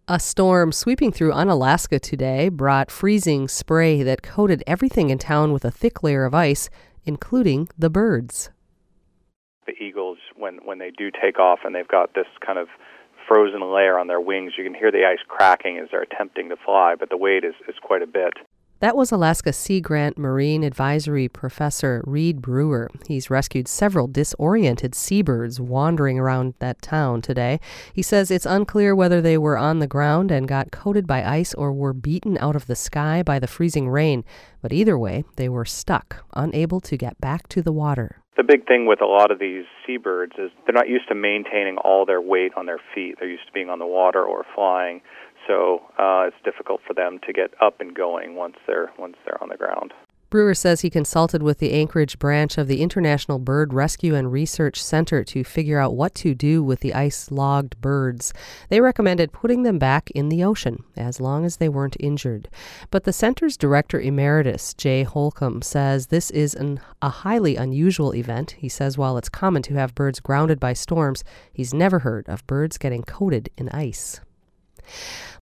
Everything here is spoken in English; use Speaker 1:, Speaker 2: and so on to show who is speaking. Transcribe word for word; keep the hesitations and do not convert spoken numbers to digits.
Speaker 1: A storm sweeping through Unalaska today brought freezing spray that coated everything in town with a thick layer of ice, including the birds.
Speaker 2: The eagles, when, when they do take off and they've got this kind of frozen layer on their wings, you can hear the ice cracking as they're attempting to fly, but the weight is, is quite a bit.
Speaker 1: That was Alaska Sea Grant Marine Advisory Professor Reed Brewer. He's rescued several disoriented seabirds wandering around that town today. He says it's unclear whether they were on the ground and got coated by ice or were beaten out of the sky by the freezing rain. But either way, they were stuck, unable to get back to the water.
Speaker 2: The big thing with a lot of these seabirds is they're not used to maintaining all their weight on their feet. They're used to being on the water or flying. So uh, it's difficult for them to get up and going once they're once they're on the ground.
Speaker 1: Brewer says he consulted with the Anchorage branch of the International Bird Rescue and Research Center to figure out what to do with the ice-logged birds. They recommended putting them back in the ocean as long as they weren't injured. But the center's director emeritus, Jay Holcomb, says this is an, a highly unusual event. He says while it's common to have birds grounded by storms, he's never heard of birds getting coated in ice.